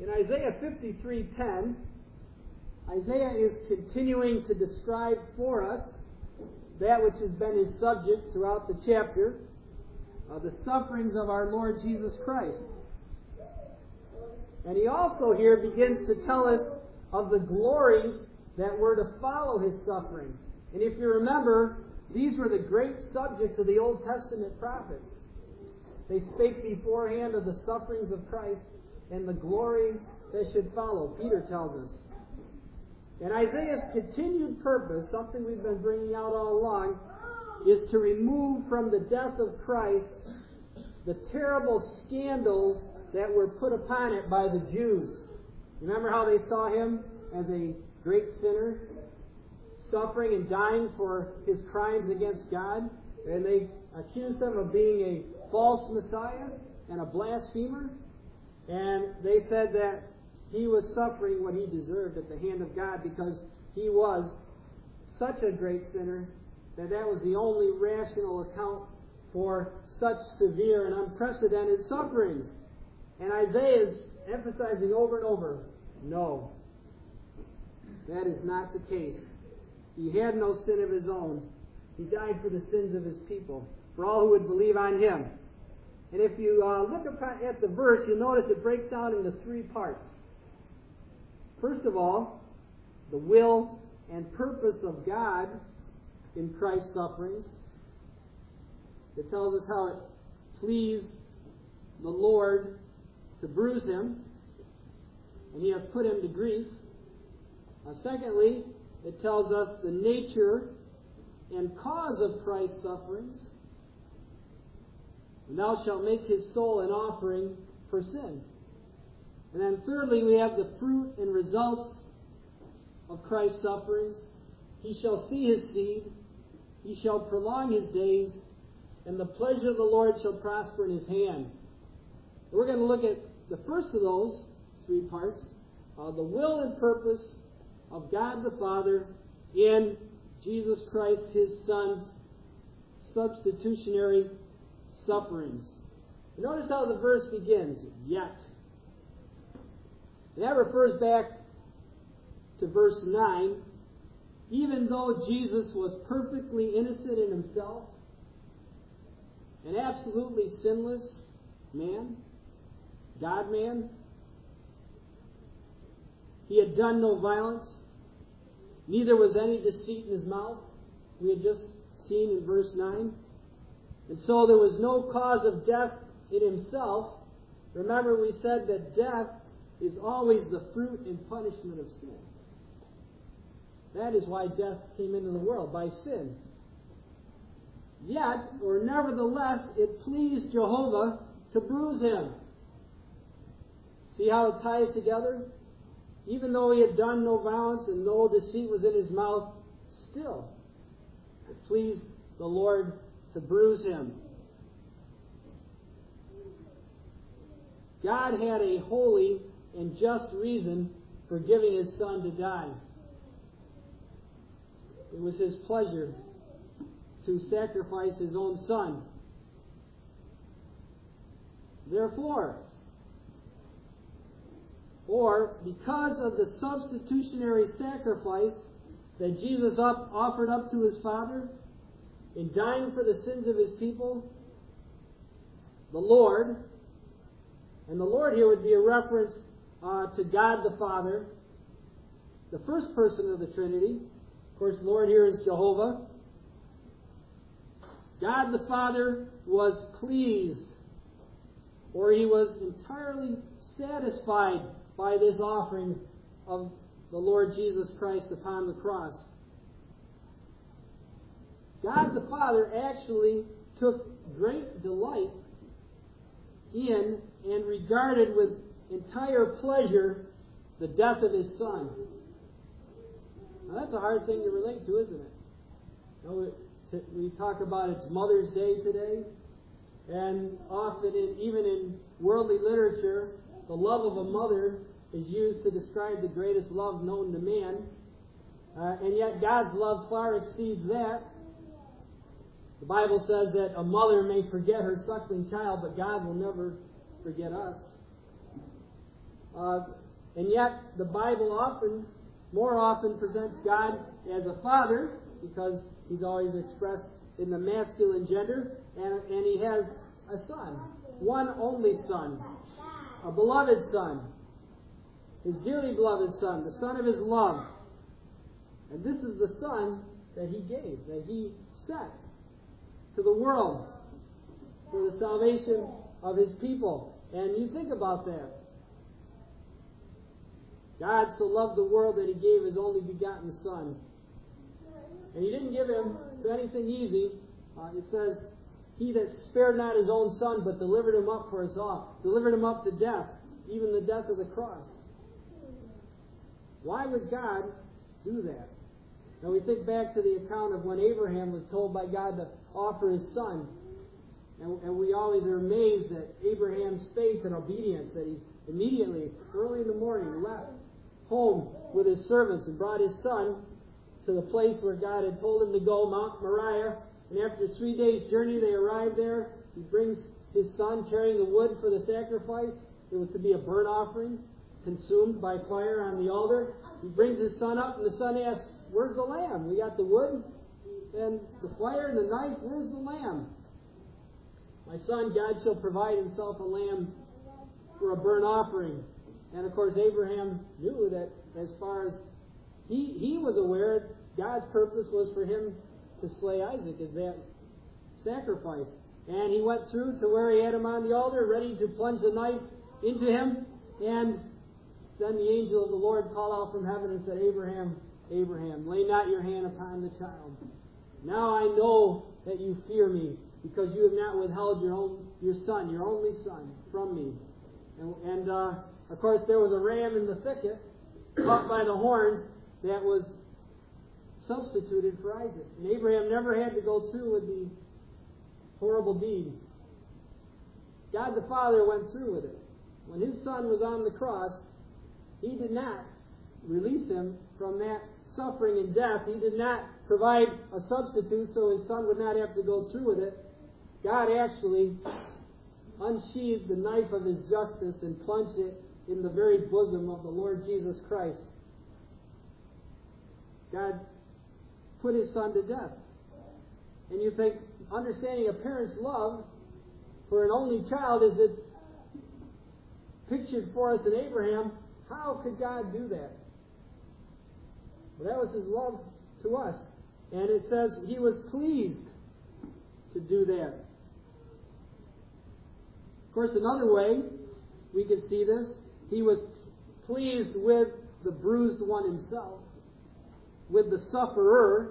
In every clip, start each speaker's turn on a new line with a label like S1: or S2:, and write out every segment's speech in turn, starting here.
S1: In Isaiah 53:10, Isaiah is continuing to describe for us that which has been his subject throughout the chapter, the sufferings of our Lord Jesus Christ. And he also here begins to tell us of the glories that were to follow his sufferings. And if you remember, these were the great subjects of the Old Testament prophets. They spake beforehand of the sufferings of Christ and the glories that should follow, Peter tells us. And Isaiah's continued purpose, something we've been bringing out all along, is to remove from the death of Christ the terrible scandals that were put upon it by the Jews. Remember how they saw him as a great sinner, suffering and dying for his crimes against God? And they accused him of being a false Messiah and a blasphemer. And they said that he was suffering what he deserved at the hand of God because he was such a great sinner that was the only rational account for such severe and unprecedented sufferings. And Isaiah is emphasizing over and over, no, that is not the case. He had no sin of his own. He died for the sins of his people, for all who would believe on him. And if you look at the verse, you'll notice it breaks down into three parts. First of all, the will and purpose of God in Christ's sufferings. It tells us how it pleased the Lord to bruise him, and he hath put him to grief. Secondly, it tells us the nature and cause of Christ's sufferings. And thou shalt make his soul an offering for sin. And then thirdly, we have the fruit and results of Christ's sufferings. He shall see his seed, he shall prolong his days, and the pleasure of the Lord shall prosper in his hand. We're going to look at the first of those three parts, the will and purpose of God the Father in Jesus Christ, his Son's substitutionary sufferings. Notice how the verse begins, yet. And that refers back to verse 9. Even though Jesus was perfectly innocent in himself, an absolutely sinless man, God-man, he had done no violence, neither was any deceit in his mouth. We had just seen in verse 9. And so there was no cause of death in himself. Remember, we said that death is always the fruit and punishment of sin. That is why death came into the world, by sin. Yet, or nevertheless, it pleased Jehovah to bruise him. See how it ties together? Even though he had done no violence and no deceit was in his mouth, still it pleased the Lord to bruise him. God had a holy and just reason for giving his Son to die. It was his pleasure to sacrifice his own Son. Therefore, or because of the substitutionary sacrifice that Jesus offered up to his Father in dying for the sins of his people, the Lord, and the Lord here would be a reference to God the Father, the first person of the Trinity. Of course, the Lord here is Jehovah. God the Father was pleased, or he was entirely satisfied by this offering of the Lord Jesus Christ upon the cross. God the Father actually took great delight in and regarded with entire pleasure the death of his Son. Now that's a hard thing to relate to, isn't it? You know, we talk about it's Mother's Day today, and often even in worldly literature, the love of a mother is used to describe the greatest love known to man, and yet God's love far exceeds that. The Bible says that a mother may forget her suckling child, but God will never forget us. And yet the Bible more often presents God as a father, because he's always expressed in the masculine gender, and he has a son, one only son, a beloved son, his dearly beloved son, the son of his love. And this is the son that he gave, that he sent to the world for the salvation of his people. And you think about that. God so loved the world that he gave his only begotten Son. And he didn't give him to anything easy. It says, he that spared not his own Son, but delivered him up for us all, delivered him up to death, even the death of the cross. Why would God do that? Now we think back to the account of when Abraham was told by God to offer his son. And we always are amazed at Abraham's faith and obedience, that he immediately, early in the morning, left home with his servants and brought his son to the place where God had told him to go, Mount Moriah. And after 3 days' journey, they arrived there. He brings his son carrying the wood for the sacrifice. It was to be a burnt offering, consumed by fire on the altar. He brings his son up, and the son asks, "Where's the lamb? We got the wood and the fire and the knife. Where's the lamb?" "My son, God shall provide himself a lamb for a burnt offering." And of course, Abraham knew that as far as he was aware, God's purpose was for him to slay Isaac as that sacrifice. And he went through to where he had him on the altar, ready to plunge the knife into him. And then the angel of the Lord called out from heaven and said, "Abraham, Abraham, lay not your hand upon the child. Now I know that you fear me, because you have not withheld your son, your only son, from me." And of course, there was a ram in the thicket, caught by the horns, that was substituted for Isaac. And Abraham never had to go through with the horrible deed. God the Father went through with it. When his son was on the cross, he did not release him from that suffering and death. He did not provide a substitute so his son would not have to go through with it. God actually unsheathed the knife of his justice and plunged it in the very bosom of the Lord Jesus Christ. God put his son to death. And you think, understanding a parent's love for an only child as it's pictured for us in Abraham, how could God do that? Well, that was his love to us. And it says he was pleased to do that. Of course, another way we could see this, he was pleased with the bruised one himself, with the sufferer.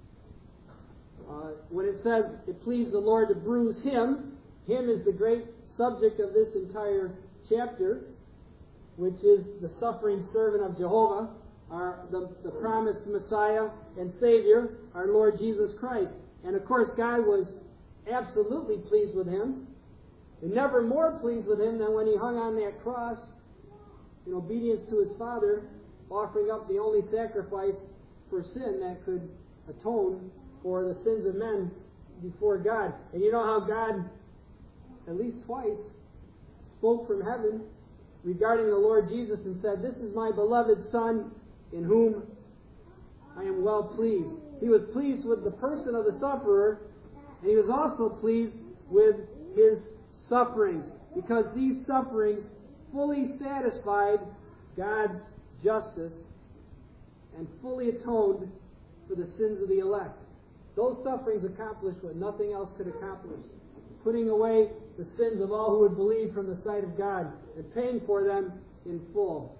S1: When it says it pleased the Lord to bruise him, him is the great subject of this entire chapter, which is the suffering servant of Jehovah, the promised Messiah and Savior, our Lord Jesus Christ. And of course, God was absolutely pleased with him, and never more pleased with him than when he hung on that cross in obedience to his Father, offering up the only sacrifice for sin that could atone for the sins of men before God. And you know how God, at least twice, spoke from heaven regarding the Lord Jesus and said, "This is my beloved Son, in whom I am well pleased." He was pleased with the person of the sufferer, and he was also pleased with his sufferings, because these sufferings fully satisfied God's justice and fully atoned for the sins of the elect. Those sufferings accomplished what nothing else could accomplish, putting away the sins of all who would believe from the sight of God and paying for them in full.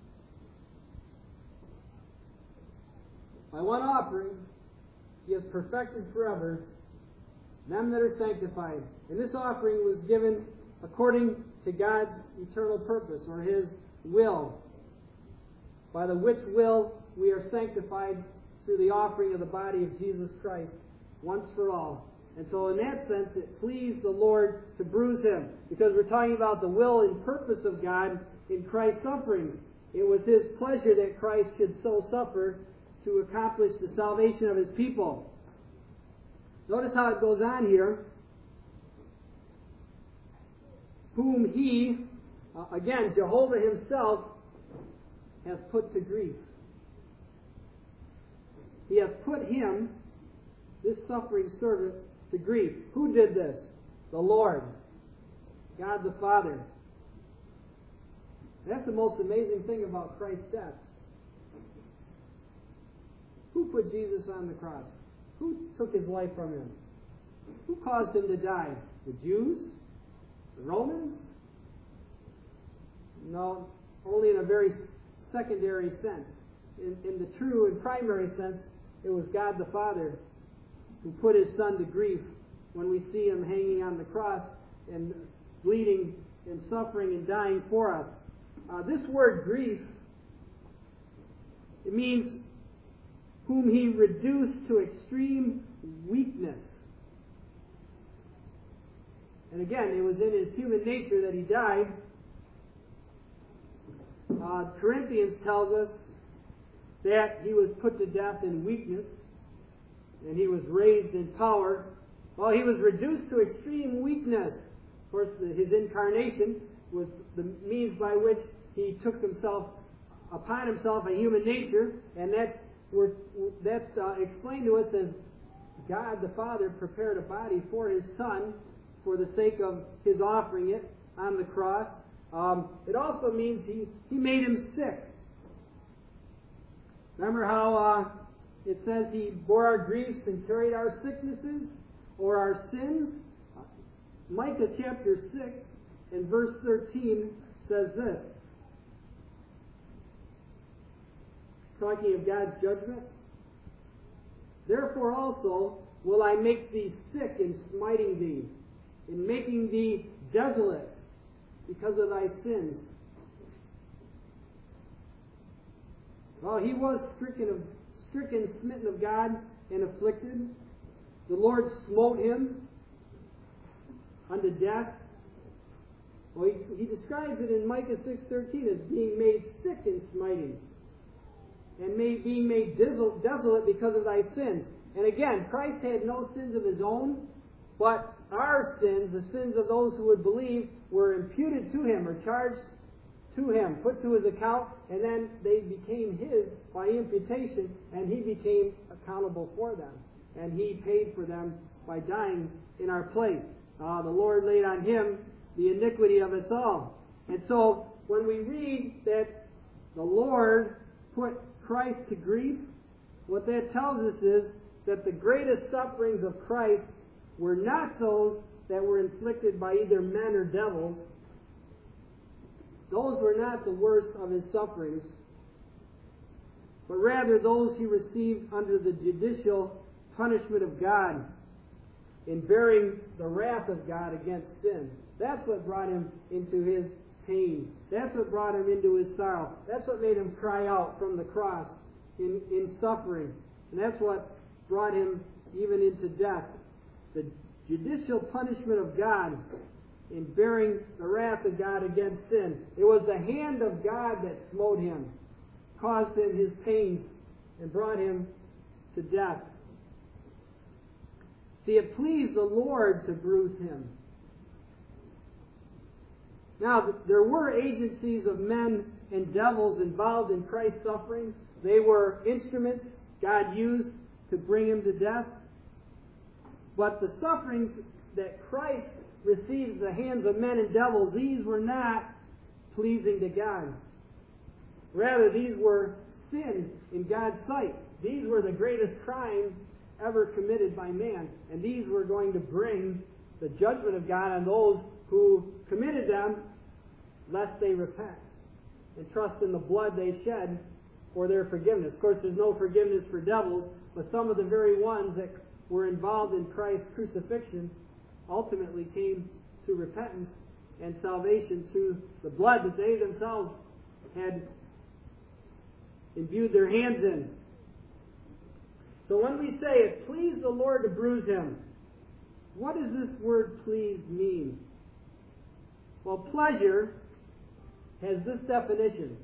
S1: By one offering, he has perfected forever them that are sanctified. And this offering was given according to God's eternal purpose, or his will, by the which will we are sanctified through the offering of the body of Jesus Christ once for all. And so in that sense, it pleased the Lord to bruise him, because we're talking about the will and purpose of God in Christ's sufferings. It was his pleasure that Christ should so suffer to accomplish the salvation of his people. Notice how it goes on here. Whom he, Again, Jehovah himself has put to grief. He has put him, this suffering servant, to grief. Who did this? The Lord, God the Father. That's the most amazing thing about Christ's death. Who put Jesus on the cross? Who took his life from him? Who caused him to die? The Jews? The Romans? No, only in a very secondary sense. In the true and primary sense, it was God the Father who put his Son to grief when we see him hanging on the cross and bleeding and suffering and dying for us. This word grief, it means whom he reduced to extreme weakness. And again, it was in his human nature that he died. Corinthians tells us that he was put to death in weakness and he was raised in power. Well, he was reduced to extreme weakness. Of course, his incarnation was the means by which he took upon himself a human nature, and that's explained to us as God the Father prepared a body for his Son for the sake of his offering it on the cross. It also means he made him sick. Remember how it says he bore our griefs and carried our sicknesses or our sins? Micah chapter 6 and verse 13 says this, talking of God's judgment. Therefore also will I make thee sick in smiting thee, in making thee desolate because of thy sins. Well, he was stricken, smitten of God, and afflicted. The Lord smote him unto death. Well, he describes it in Micah 6:13 as being made sick in smiting, and being made desolate because of thy sins. And again, Christ had no sins of his own, but our sins, the sins of those who would believe, were imputed to him or charged to him, put to his account, and then they became his by imputation, and he became accountable for them. And he paid for them by dying in our place. The Lord laid on him the iniquity of us all. And so, when we read that the Lord put Christ to grief, what that tells us is that the greatest sufferings of Christ were not those that were inflicted by either men or devils. Those were not the worst of his sufferings, but rather those he received under the judicial punishment of God in bearing the wrath of God against sin. That's what brought him into his pain. That's what brought him into his sorrow. That's what made him cry out from the cross in suffering. And that's what brought him even into death. The judicial punishment of God in bearing the wrath of God against sin. It was the hand of God that smote him, caused him his pains, and brought him to death. See, it pleased the Lord to bruise him. Now, there were agencies of men and devils involved in Christ's sufferings. They were instruments God used to bring him to death. But the sufferings that Christ received at the hands of men and devils, these were not pleasing to God. Rather, these were sin in God's sight. These were the greatest crimes ever committed by man. And these were going to bring the judgment of God on those who committed them, lest they repent and trust in the blood they shed for their forgiveness. Of course, there's no forgiveness for devils, but some of the very ones that were involved in Christ's crucifixion ultimately came to repentance and salvation through the blood that they themselves had imbued their hands in. So when we say it pleased the Lord to bruise him, what does this word pleased mean? Well, pleasure has this definition.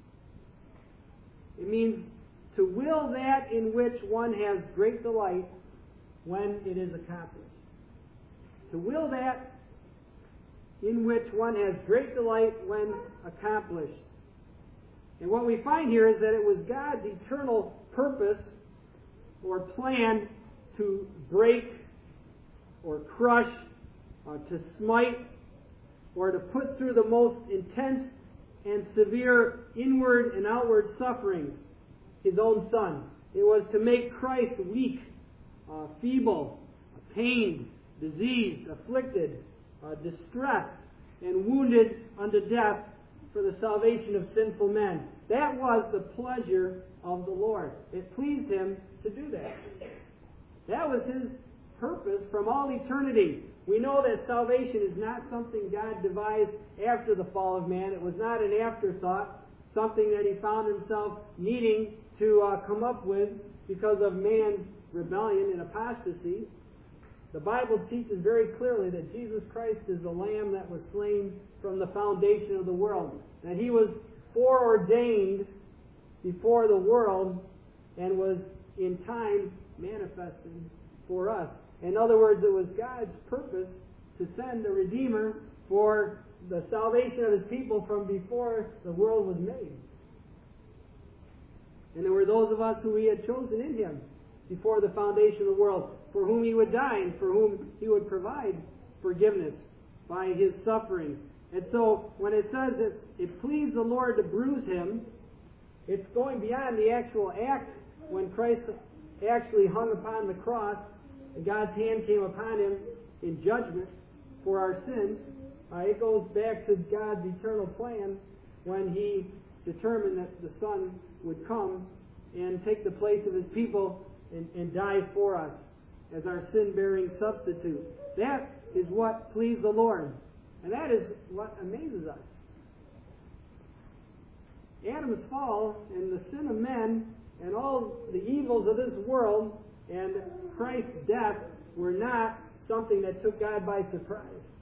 S1: It means to will that in which one has great delight when it is accomplished. To will that in which one has great delight when accomplished. And what we find here is that it was God's eternal purpose or plan to break or crush, to smite, or to put through the most intense and severe inward and outward sufferings His own Son. It was to make Christ weak, feeble, pained, diseased, afflicted, distressed, and wounded unto death for the salvation of sinful men. That was the pleasure of the Lord. It pleased Him to do that. That was His purpose from all eternity. We know that salvation is not something God devised after the fall of man. It was not an afterthought, something that He found Himself needing to come up with because of man's rebellion and apostasy. The Bible teaches very clearly that Jesus Christ is the Lamb that was slain from the foundation of the world, that He was foreordained before the world and was in time manifested for us. In other words, it was God's purpose to send a Redeemer for the salvation of His people from before the world was made. And there were those of us who He had chosen in Him before the foundation of the world, for whom He would die and for whom He would provide forgiveness by His sufferings. And so when it says it pleased the Lord to bruise Him, it's going beyond the actual act when Christ actually hung upon the cross and God's hand came upon Him in judgment for our sins. It goes back to God's eternal plan when He determined that the Son would come and take the place of His people and die for us as our sin-bearing substitute. That is what pleased the Lord. And that is what amazes us. Adam's fall and the sin of men and all the evils of this world and Christ's death were not something that took God by surprise.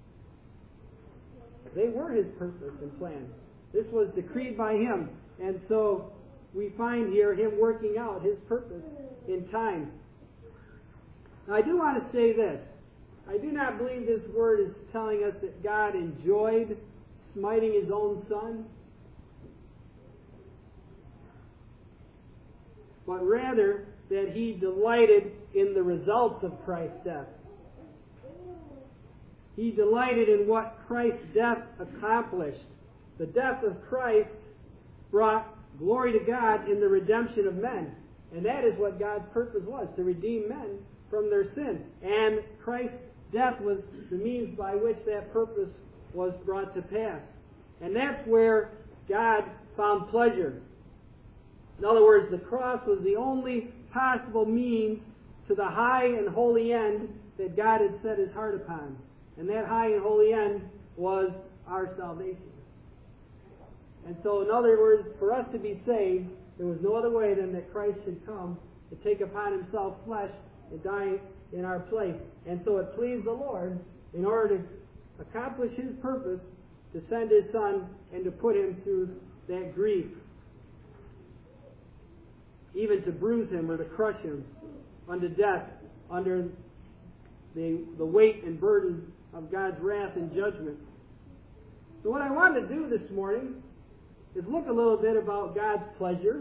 S1: They were His purpose and plan. This was decreed by Him. And so we find here Him working out His purpose in time. Now I do want to say this. I do not believe this word is telling us that God enjoyed smiting His own Son, but rather that He delighted in the results of Christ's death. He delighted in what Christ's death accomplished. The death of Christ brought glory to God in the redemption of men. And that is what God's purpose was, to redeem men from their sin. And Christ's death was the means by which that purpose was brought to pass. And that's where God found pleasure. In other words, the cross was the only possible means to the high and holy end that God had set His heart upon. And that high and holy end was our salvation. And so, in other words, for us to be saved, there was no other way than that Christ should come to take upon Himself flesh and die in our place. And so it pleased the Lord, in order to accomplish His purpose, to send His Son and to put Him through that grief, even to bruise Him or to crush Him unto death, under the weight and burden of God's wrath and judgment. So what I want to do this morning is look a little bit about God's pleasure.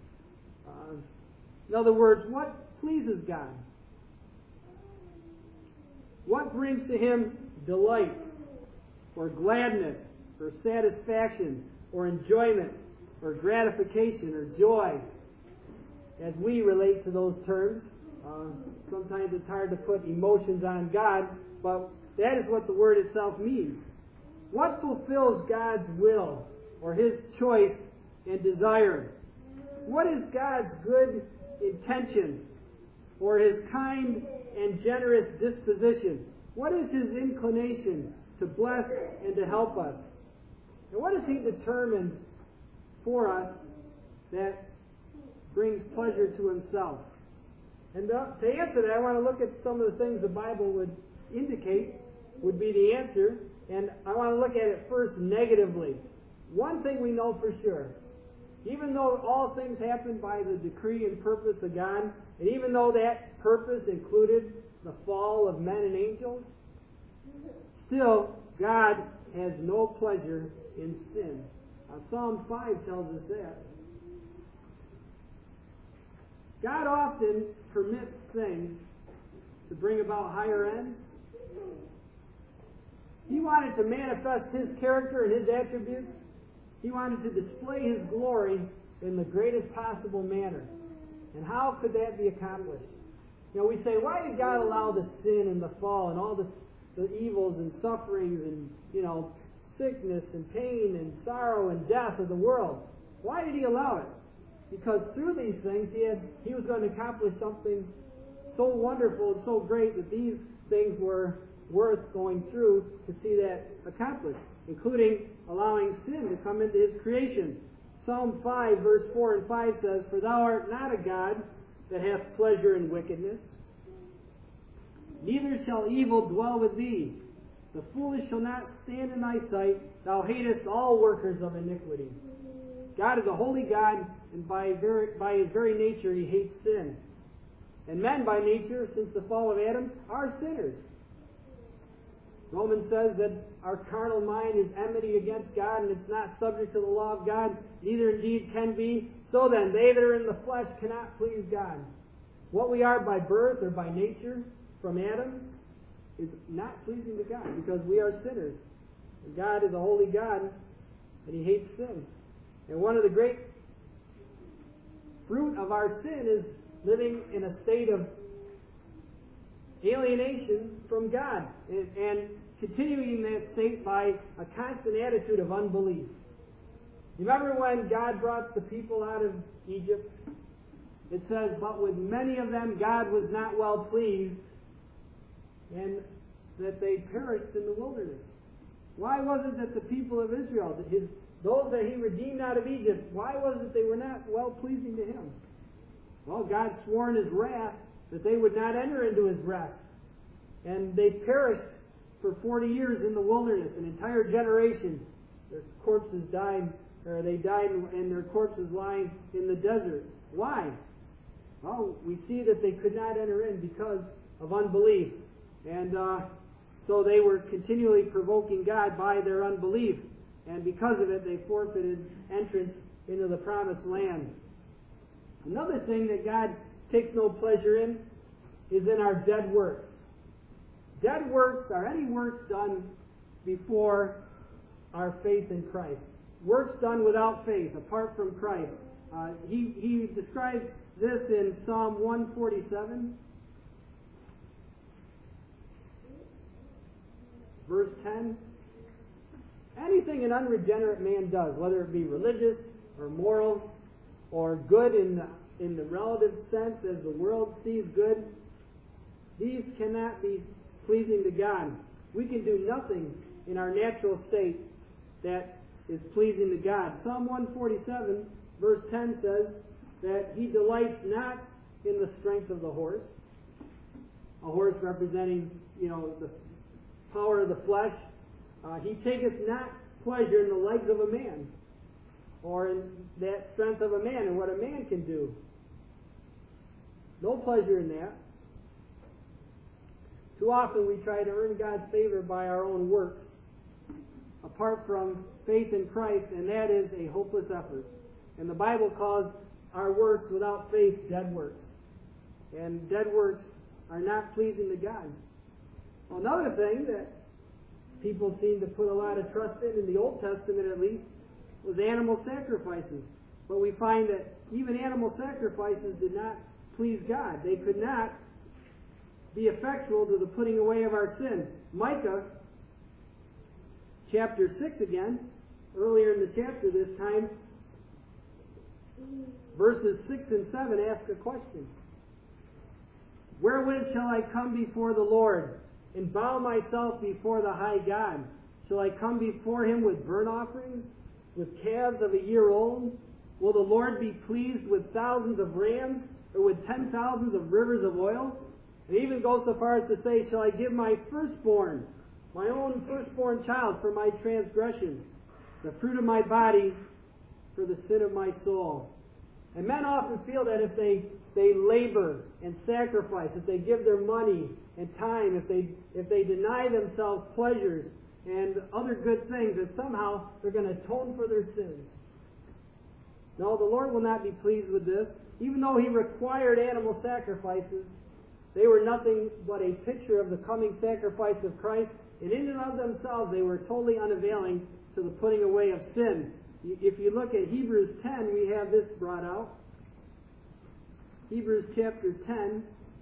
S1: In other words, what pleases God? What brings to Him delight, or gladness, or satisfaction, or enjoyment, or gratification, or joy, as we relate to those terms? Sometimes it's hard to put emotions on God, but that is what the word itself means. What fulfills God's will, or His choice and desire? What is God's good intention, or His kind and generous disposition? What is His inclination to bless and to help us? And what has He determined for us that brings pleasure to Himself? And to answer that, I want to look at some of the things the Bible would indicate would be the answer. And I want to look at it first negatively. One thing we know for sure, even though all things happen by the decree and purpose of God, and even though that purpose included the fall of men and angels, still God has no pleasure in sin. Psalm 5 tells us that. God often permits things to bring about higher ends. He wanted to manifest His character and His attributes. He wanted to display His glory in the greatest possible manner. And how could that be accomplished? You know, we say, why did God allow the sin and the fall and all the evils and sufferings and, sickness and pain and sorrow and death of the world? Why did He allow it? Because through these things He was going to accomplish something so wonderful and so great that these things were worth going through to see that accomplished, including allowing sin to come into His creation. Psalm 5, verse 4 and 5 says, "For thou art not a God that hath pleasure in wickedness, neither shall evil dwell with thee. The foolish shall not stand in thy sight. Thou hatest all workers of iniquity." God is a holy God, and by His very nature He hates sin. And men by nature, since the fall of Adam, are sinners. Romans says that our carnal mind is enmity against God, and it's not subject to the law of God, neither indeed can be. So then, they that are in the flesh cannot please God. What we are by birth or by nature from Adam is not pleasing to God, because we are sinners. And God is a holy God, and He hates sin. And one of the great fruit of our sin is living in a state of alienation from God, and continuing in that state by a constant attitude of unbelief. You remember when God brought the people out of Egypt? It says, "But with many of them God was not well pleased, and that they perished in the wilderness." Why was it that the people of Israel, those that He redeemed out of Egypt, why was it they were not well pleasing to Him? Well, God swore in His wrath that they would not enter into His rest. And they perished for 40 years in the wilderness, an entire generation. Their corpses died, or they died, and their corpses lying in the desert. Why? Well, we see that they could not enter in because of unbelief. And so they were continually provoking God by their unbelief. And because of it, they forfeited entrance into the promised land. Another thing that God takes no pleasure in is in our dead works. Dead works are any works done before our faith in Christ. Works done without faith, apart from Christ. He describes this in Psalm 147, verse 10. Anything an unregenerate man does, whether it be religious or moral or good in the relative sense as the world sees good, these cannot be pleasing to God. We can do nothing in our natural state that is pleasing to God. Psalm 147, verse 10 says that He delights not in the strength of the horse, a horse representing, the power of the flesh. He taketh not pleasure in the legs of a man, or in that strength of a man, and what a man can do. No pleasure in that. Too often we try to earn God's favor by our own works, apart from faith in Christ, and that is a hopeless effort. And the Bible calls our works without faith dead works. And dead works are not pleasing to God. Well, another thing that people seem to put a lot of trust in the Old Testament at least, was animal sacrifices. But we find that even animal sacrifices did not please God. They could not be effectual to the putting away of our sin. Micah, chapter 6 again, earlier in the chapter this time, verses 6 and 7 ask a question. "Wherewith shall I come before the Lord, and bow myself before the high God? Shall I come before Him with burnt offerings, with calves of a year old? Will the Lord be pleased with thousands of rams, or with 10,000s of rivers of oil?" It even goes so far as to say, "Shall I give my firstborn, my own firstborn child, for my transgression, the fruit of my body for the sin of my soul?" And men often feel that if they labor and sacrifice, if they give their money and time, if they deny themselves pleasures and other good things, that somehow they're going to atone for their sins. No, the Lord will not be pleased with this. Even though He required animal sacrifices, they were nothing but a picture of the coming sacrifice of Christ, and in and of themselves they were totally unavailing to the putting away of sin. If you look at Hebrews 10, we have this brought out. Hebrews chapter 10.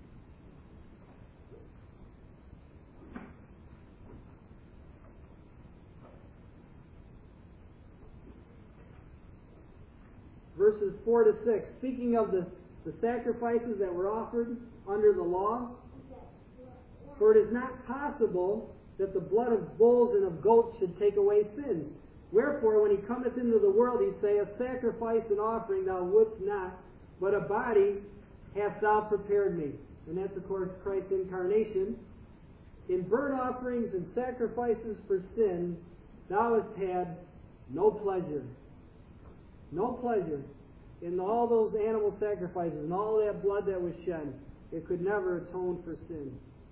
S1: Verses 4 to 6. Speaking of the sacrifices that were offered under the law. For it is not possible that the blood of bulls and of goats should take away sins. Wherefore, when He cometh into the world, He saith, Sacrifice and offering thou wouldst not, but a body hast thou prepared me. And that's, of course, Christ's incarnation. In burnt offerings and sacrifices for sin, thou hast had no pleasure. No pleasure in all those animal sacrifices and all that blood that was shed. It could never atone for sin.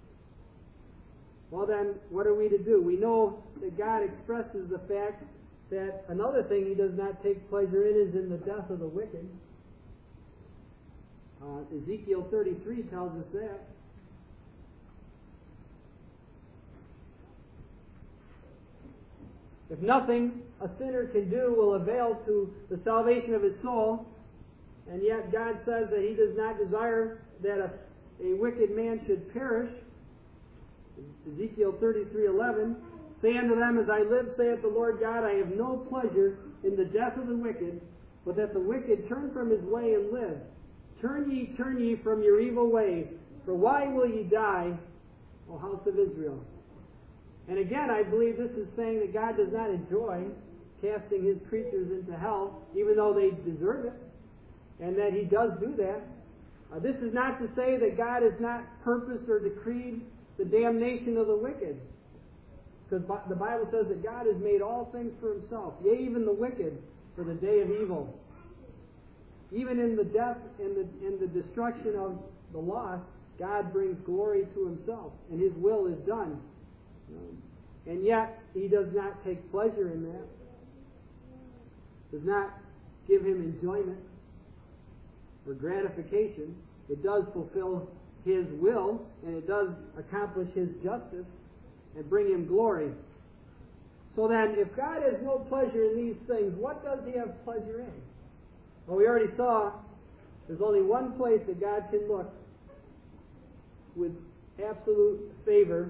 S1: Well then, what are we to do? We know that God expresses the fact that another thing He does not take pleasure in is in the death of the wicked. Ezekiel 33 tells us that. If nothing a sinner can do will avail to the salvation of his soul, and yet God says that He does not desire that a wicked man should perish. Ezekiel 33:11, Say unto them, As I live, saith the Lord God, I have no pleasure in the death of the wicked, but that the wicked turn from his way and live. Turn ye from your evil ways, for why will ye die, O house of Israel? And again, I believe this is saying that God does not enjoy casting His creatures into hell, even though they deserve it, and that He does do that. This is not to say that God has not purposed or decreed the damnation of the wicked, because the Bible says that God has made all things for Himself, yea, even the wicked, for the day of evil. Even in the death and the destruction of the lost, God brings glory to Himself, and His will is done. And yet, He does not take pleasure in that. Does not give Him enjoyment or gratification. It does fulfill His will, and it does accomplish His justice and bring Him glory. So then, if God has no pleasure in these things, what does He have pleasure in? Well, we already saw there's only one place that God can look with absolute favor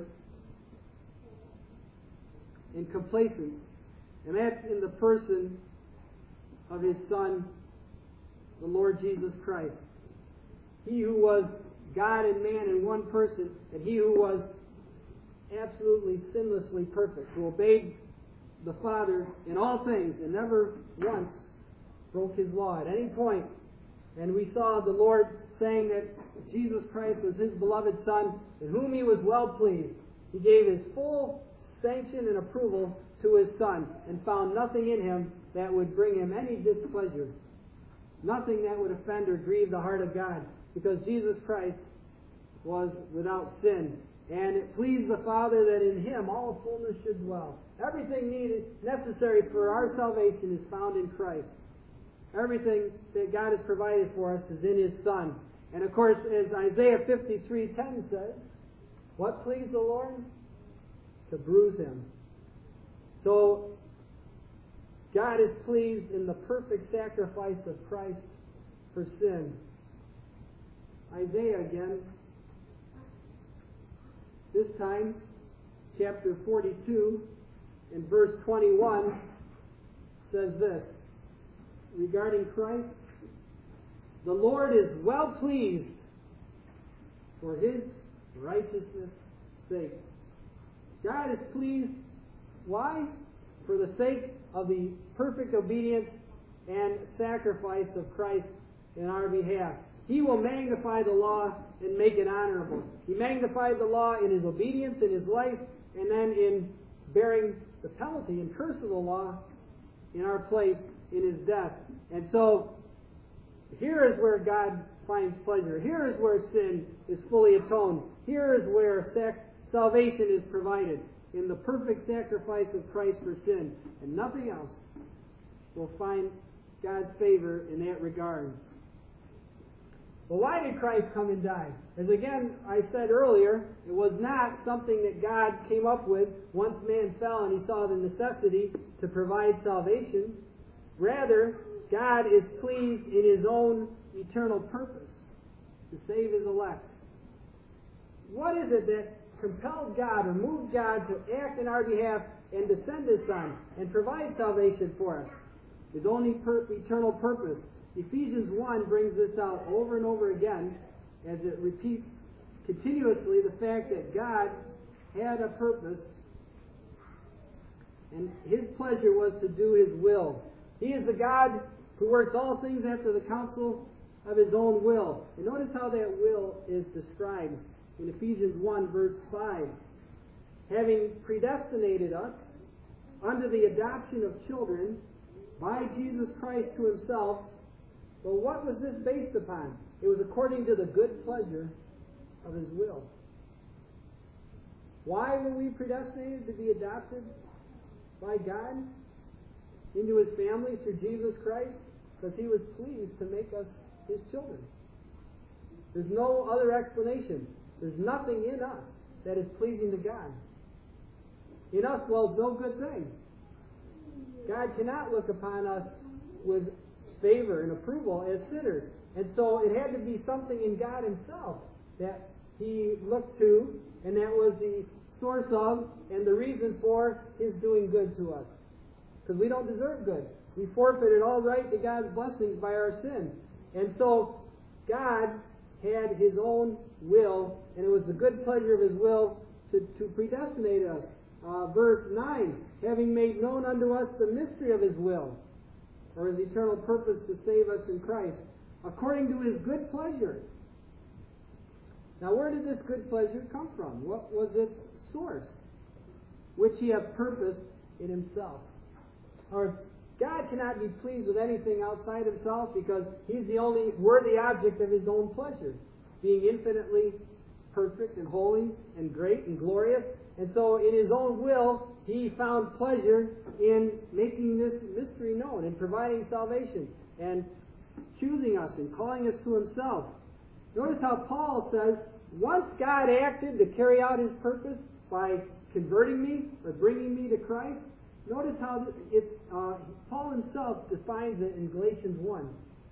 S1: and complacence, and that's in the person of His Son, the Lord Jesus Christ. He who was God and man in one person, and He who was absolutely sinlessly perfect, who obeyed the Father in all things and never once broke His law at any point. And we saw the Lord saying that Jesus Christ was His beloved Son, in whom He was well pleased. He gave His full sanction and approval to His Son, and found nothing in Him that would bring Him any displeasure. Nothing that would offend or grieve the heart of God, because Jesus Christ was without sin. And it pleased the Father that in Him all fullness should dwell. Everything necessary for our salvation is found in Christ. Everything that God has provided for us is in His Son. And of course, as Isaiah 53:10 says, what pleased the Lord? To bruise Him. So, God is pleased in the perfect sacrifice of Christ for sin. Isaiah again, this time, chapter 42, and verse 21, says this, regarding Christ, the Lord is well pleased for His righteousness' sake. God is pleased. Why? For the sake of the perfect obedience and sacrifice of Christ in our behalf. He will magnify the law and make it honorable. He magnified the law in His obedience, in His life, and then in bearing the penalty and curse of the law in our place in His death. And so, here is where God finds pleasure. Here is where sin is fully atoned. Here is where salvation is provided. in the perfect sacrifice of Christ for sin, and nothing else will find God's favor in that regard. Well, why did Christ come and die? As again I said earlier, it was not something that God came up with once man fell and he saw the necessity to provide salvation. Rather, God is pleased in His own eternal purpose to save His elect. What is it that compelled God or moved God to act in our behalf and to send His Son and provide salvation for us? His own eternal purpose. Ephesians 1 brings this out over and over again as it repeats continuously the fact that God had a purpose and His pleasure was to do His will. He is the God who works all things after the counsel of His own will. And notice how that will is described in Ephesians 1 verse 5. Having predestinated us unto the adoption of children by Jesus Christ to Himself. Well, what was this based upon? It was according to the good pleasure of His will. Why were we predestinated to be adopted by God into His family through Jesus Christ? Because He was pleased to make us His children. There's no other explanation. There's nothing in us that is pleasing to God. In us dwells no good thing. God cannot look upon us with favor and approval as sinners. And so it had to be something in God Himself that He looked to, and that was the source of and the reason for His doing good to us. Because we don't deserve good. We forfeited all right to God's blessings by our sin. And so God had His own will, and it was the good pleasure of His will to predestinate us. Verse 9, having made known unto us the mystery of His will, or His eternal purpose to save us in Christ, according to His good pleasure. Now, where did this good pleasure come from? What was its source? Which He hath purposed in Himself. Or God cannot be pleased with anything outside Himself because He's the only worthy object of His own pleasure, being infinitely perfect and holy and great and glorious. And so in His own will, He found pleasure in making this mystery known and providing salvation and choosing us and calling us to Himself. Notice how Paul says, once God acted to carry out His purpose by converting me or bringing me to Christ, notice how it's Paul himself defines it in Galatians 1.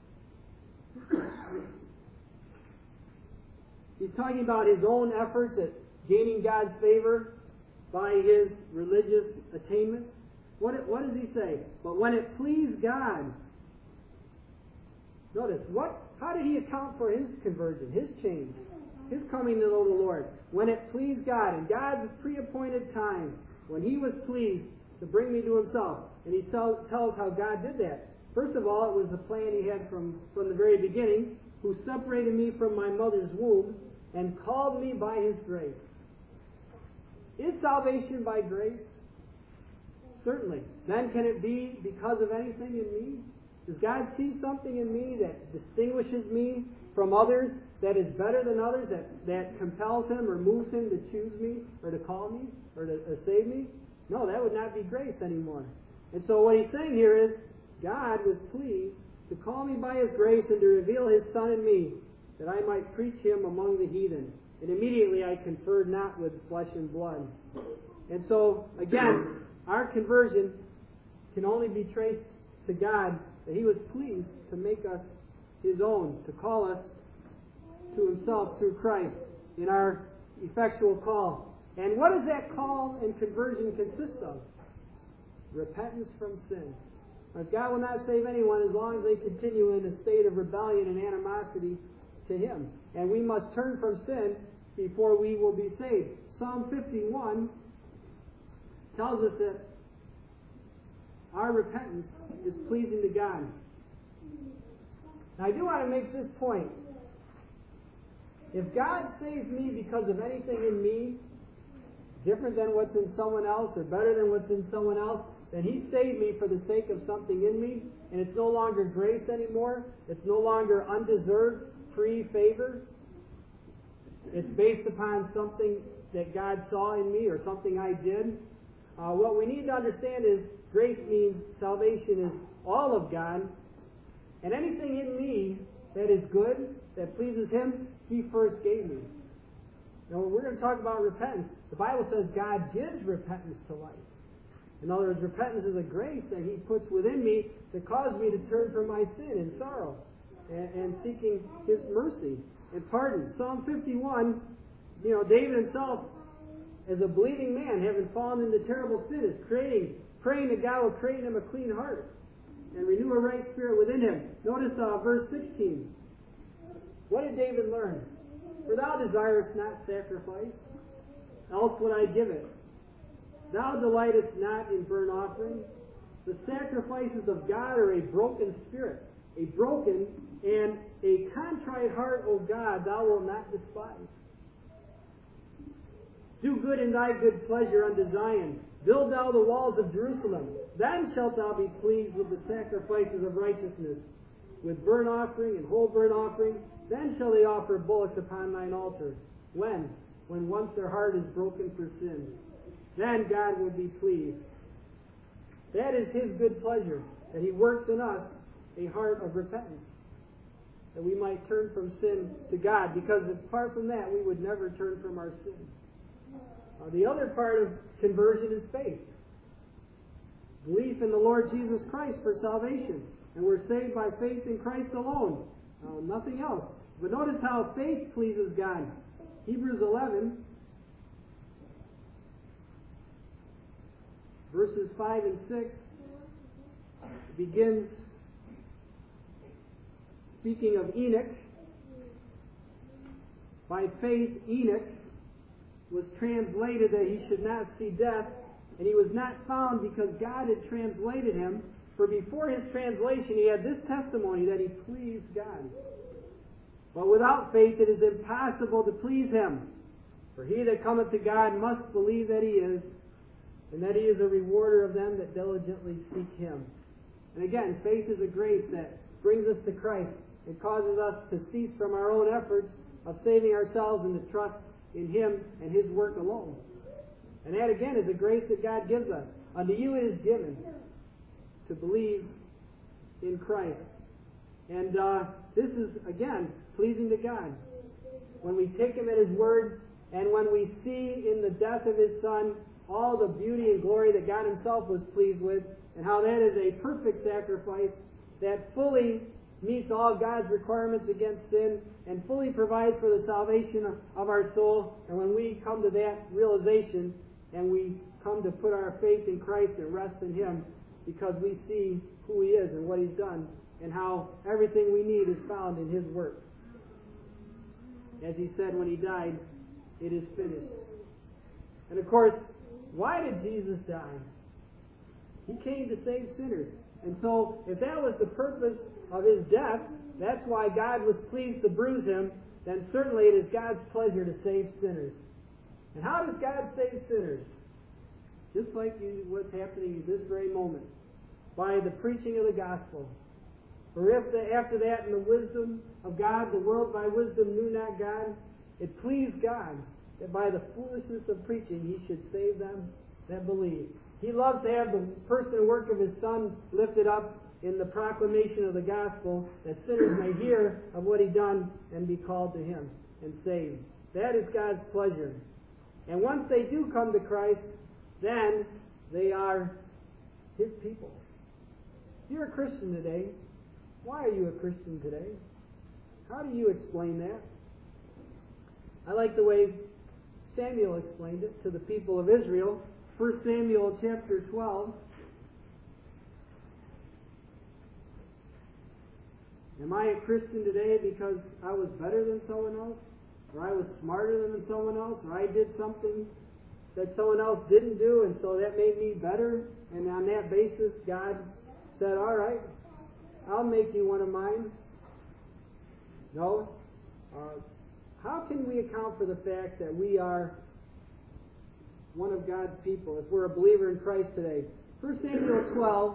S1: He's talking about his own efforts at gaining God's favor by his religious attainments. What does he say? But when it pleased God, notice, how did he account for his conversion, his change, his coming to know the Lord? When it pleased God, in God's pre-appointed time, when He was pleased to bring me to Himself. And he tells how God did that. First of all, it was the plan He had from the very beginning, who separated me from my mother's womb and called me by His grace. Is salvation by grace? Certainly. Then can it be because of anything in me? Does God see something in me that distinguishes me from others, that is better than others, that compels Him or moves Him to choose me or to call me or to save me? No, that would not be grace anymore. And so what he's saying here is, God was pleased to call me by His grace and to reveal His Son in me, that I might preach Him among the heathen. And immediately I conferred not with flesh and blood. And so, again, our conversion can only be traced to God, that He was pleased to make us His own, to call us to Himself through Christ in our effectual call. And what does that call and conversion consist of? Repentance from sin. Because God will not save anyone as long as they continue in a state of rebellion and animosity to Him. And we must turn from sin before we will be saved. Psalm 51 tells us that our repentance is pleasing to God. Now, I do want to make this point. If God saves me because of anything in me, different than what's in someone else or better than what's in someone else, then He saved me for the sake of something in me, and it's no longer grace anymore. It's no longer undeserved free favor. It's based upon something that God saw in me or something I did. What we need to understand is grace means salvation is all of God, and anything in me that is good, that pleases Him, He first gave me. Now, we're going to talk about repentance. The Bible says God gives repentance to life. In other words, repentance is a grace that He puts within me to cause me to turn from my sin and sorrow and seeking His mercy and pardon. Psalm 51, David himself, as a believing man, having fallen into terrible sin, is praying that God will create in him a clean heart and renew a right spirit within him. Notice verse 16. What did David learn? For thou desirest not sacrifice, else would I give it. Thou delightest not in burnt offering. The sacrifices of God are a broken spirit, a broken and a contrite heart, O God, thou wilt not despise. Do good in thy good pleasure unto Zion. Build thou the walls of Jerusalem. Then shalt thou be pleased with the sacrifices of righteousness, with burnt offering and whole burnt offering. Then shall they offer bullocks upon thine altar. When? When once their heart is broken for sin. Then God will be pleased. That is His good pleasure, that He works in us a heart of repentance, that we might turn from sin to God, because apart from that, we would never turn from our sin. The other part of conversion is faith. Belief in the Lord Jesus Christ for salvation. And we're saved by faith in Christ alone. Nothing else. But notice how faith pleases God. Hebrews 11, verses 5 and 6, begins speaking of Enoch. By faith, Enoch was translated that he should not see death, and he was not found because God had translated him. For before his translation, he had this testimony that he pleased God. But without faith it is impossible to please Him. For he that cometh to God must believe that He is, and that He is a rewarder of them that diligently seek Him. And again, faith is a grace that brings us to Christ. It causes us to cease from our own efforts of saving ourselves and to trust in Him and His work alone. And that again is a grace that God gives us. Unto you it is given to believe in Christ. And this is, again, pleasing to God. When we take Him at His word, and when we see in the death of His Son all the beauty and glory that God Himself was pleased with, and how that is a perfect sacrifice that fully meets all of God's requirements against sin and fully provides for the salvation of our soul. And when we come to that realization and we come to put our faith in Christ and rest in Him, because we see who He is and what He's done and how everything we need is found in His work. As He said when He died, it is finished. And of course, why did Jesus die? He came to save sinners. And so, if that was the purpose of His death, that's why God was pleased to bruise Him, then certainly it is God's pleasure to save sinners. And how does God save sinners? Just like what's happening at this very moment. By the preaching of the gospel. For if after that in the wisdom of God, the world by wisdom knew not God, it pleased God that by the foolishness of preaching He should save them that believe. He loves to have the person and work of His Son lifted up in the proclamation of the gospel, that sinners may hear of what He done and be called to Him and saved. That is God's pleasure. And once they do come to Christ, then they are His people. If you're a Christian today, why are you a Christian today? How do you explain that? I like the way Samuel explained it to the people of Israel. 1 Samuel chapter 12. Am I a Christian today because I was better than someone else? Or I was smarter than someone else? Or I did something that someone else didn't do, and so that made me better? And on that basis, God said, all right, I'll make you one of mine. No. How can we account for the fact that we are one of God's people if we're a believer in Christ today? 1 Samuel 12,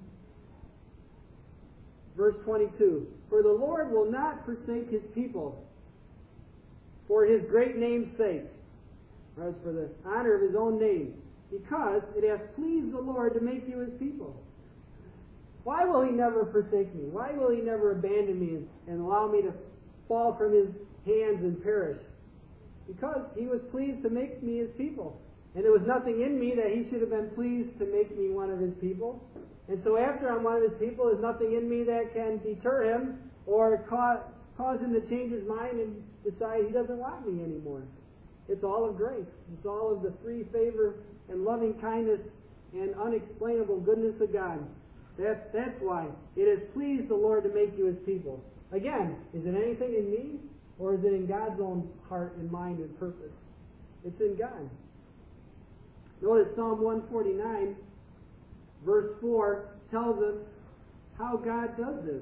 S1: verse 22. For the Lord will not forsake His people for His great name's sake, or it's for the honor of his own name, because it hath pleased the Lord to make you his people. Why will he never forsake me? Why will he never abandon me and allow me to fall from his hands and perish? Because he was pleased to make me his people. And there was nothing in me that he should have been pleased to make me one of his people. And so after I'm one of his people, there's nothing in me that can deter him or cause him to change his mind and decide he doesn't want me anymore. It's all of grace. It's all of the free favor and loving kindness and unexplainable goodness of God. That's why it has pleased the Lord to make you his people. Again, is it anything in me, or is it in God's own heart and mind and purpose? It's in God. Notice Psalm 149, verse 4, tells us how God does this.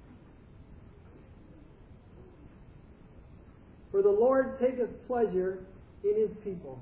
S1: For the Lord taketh pleasure in his people.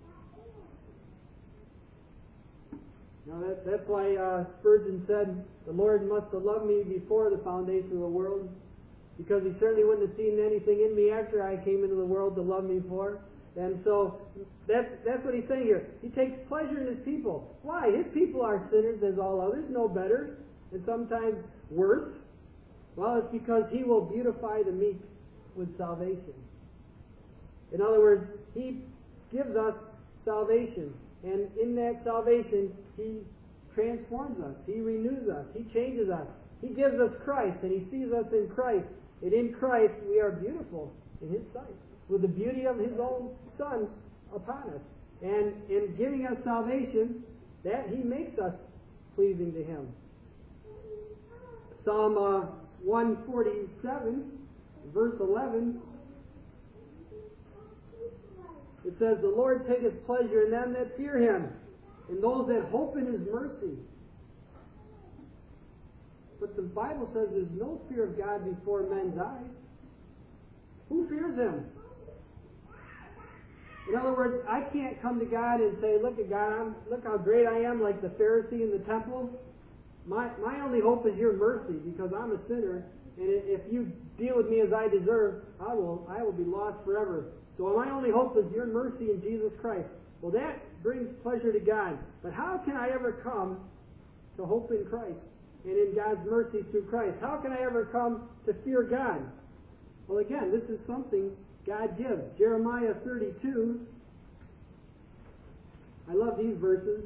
S1: Now that's why Spurgeon said, the Lord must have loved me before the foundation of the world, because he certainly wouldn't have seen anything in me after I came into the world to love me for. And so that's what he's saying here. He takes pleasure in his people. Why? His people are sinners as all others, no better, and sometimes worse. Well, it's because he will beautify the meek with salvation. In other words, he gives us salvation. And in that salvation, he transforms us. He renews us. He changes us. He gives us Christ, and he sees us in Christ. And in Christ, we are beautiful in his sight, with the beauty of his own Son upon us. And in giving us salvation, that he makes us pleasing to him. Psalm 147, verse 11, it says, the Lord taketh pleasure in them that fear him, in those that hope in his mercy. But the Bible says there's no fear of God before men's eyes. Who fears him? In other words, I can't come to God and say, look at God, look how great I am, like the Pharisee in the temple. My only hope is your mercy, because I'm a sinner, and if you deal with me as I deserve, I will be lost forever. So my only hope is your mercy in Jesus Christ. Well, that brings pleasure to God. But how can I ever come to hope in Christ and in God's mercy through Christ? How can I ever come to fear God? Well, again, this is something God gives. Jeremiah 32. I love these verses.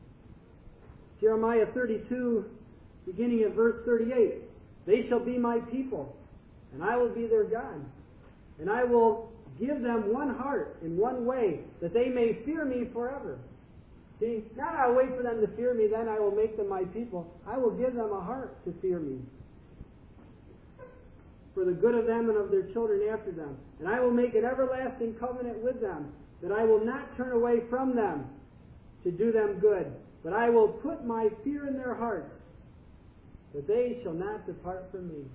S1: Jeremiah 32, beginning at verse 38. They shall be my people, and I will be their God. And I will give them one heart in one way, that they may fear me forever. See, not I'll wait for them to fear me, then I will make them my people. I will give them a heart to fear me, for the good of them and of their children after them. And I will make an everlasting covenant with them, that I will not turn away from them to do them good, but I will put my fear in their hearts, that they shall not depart from me.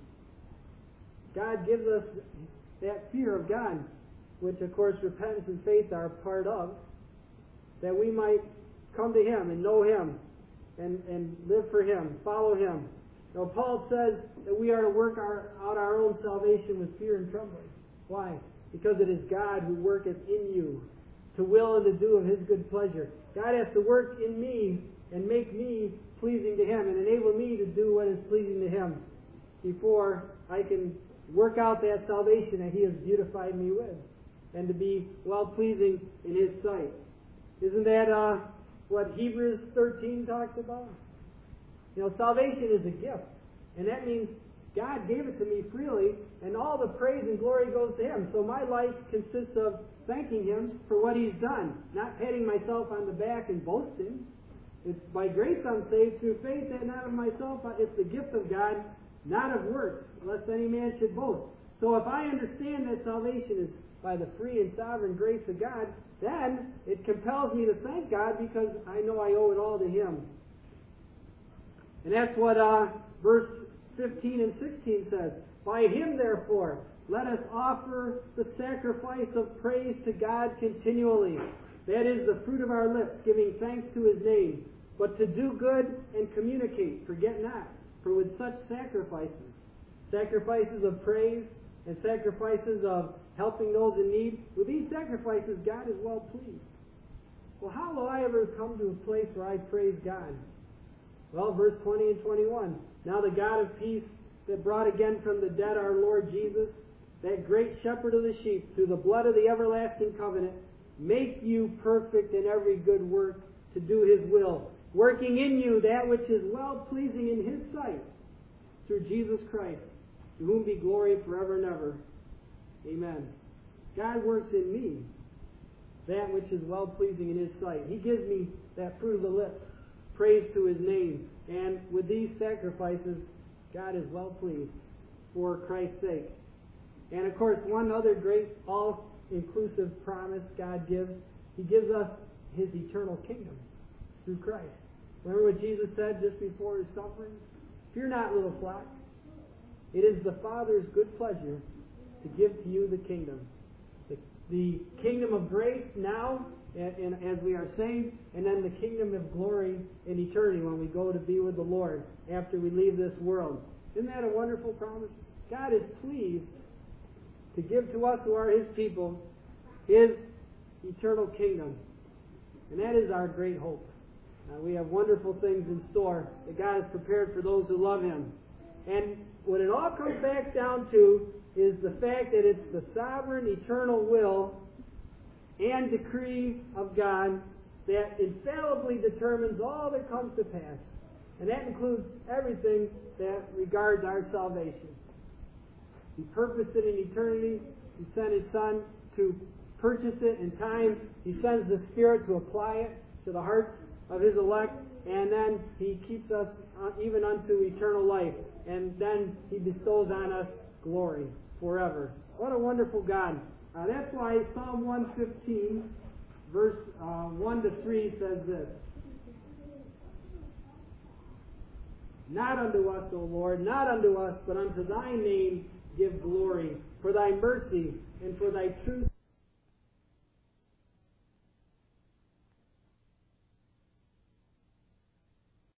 S1: God gives us that fear of God, which of course repentance and faith are part of, that we might come to him and know him and live for him, follow him. Now Paul says that we are to work out our own salvation with fear and trembling. Why? Because it is God who worketh in you to will and to do of his good pleasure. God has to work in me and make me pleasing to him and enable me to do what is pleasing to him before I can work out that salvation that he has beautified me with, and to be well-pleasing in his sight. Isn't that what Hebrews 13 talks about? You know, salvation is a gift, and that means God gave it to me freely, and all the praise and glory goes to him. So my life consists of thanking him for what he's done, not patting myself on the back and boasting. It's by grace I'm saved through faith, and not of myself. It's the gift of God, not of works, lest any man should boast. So if I understand that salvation is by the free and sovereign grace of God, then it compels me to thank God, because I know I owe it all to him. And that's what verse 15 and 16 says. By him, therefore, let us offer the sacrifice of praise to God continually. That is the fruit of our lips, giving thanks to his name. But to do good and communicate, forget not, for with such sacrifices of praise and sacrifices of helping those in need. With these sacrifices, God is well pleased. Well, how will I ever come to a place where I praise God? Well, verse 20 and 21. Now the God of peace that brought again from the dead our Lord Jesus, that great shepherd of the sheep, through the blood of the everlasting covenant, make you perfect in every good work to do His will, working in you that which is well pleasing in His sight, through Jesus Christ, to whom be glory forever and ever. Amen. God works in me that which is well pleasing in His sight. He gives me that fruit of the lips, praise to His name. And with these sacrifices, God is well pleased for Christ's sake. And of course, one other great all-inclusive promise God gives, He gives us His eternal kingdom through Christ. Remember what Jesus said just before His suffering? Fear not, little flock. It is the Father's good pleasure to give to you the kingdom. The kingdom of grace now, and as we are saved, and then the kingdom of glory in eternity when we go to be with the Lord after we leave this world. Isn't that a wonderful promise? God is pleased to give to us who are His people His eternal kingdom. And that is our great hope. We have wonderful things in store that God has prepared for those who love Him. And what it all comes back down to is the fact that it's the sovereign, eternal will and decree of God that infallibly determines all that comes to pass. And that includes everything that regards our salvation. He purposed it in eternity. He sent His Son to purchase it in time. He sends the Spirit to apply it to the hearts of His elect. And then He keeps us even unto eternal life. And then He bestows on us glory forever. What a wonderful God. That's why Psalm 115, verse 1 to 3 says this. Not unto us, O Lord, not unto us, but unto Thy name give glory, for Thy mercy and for Thy truth.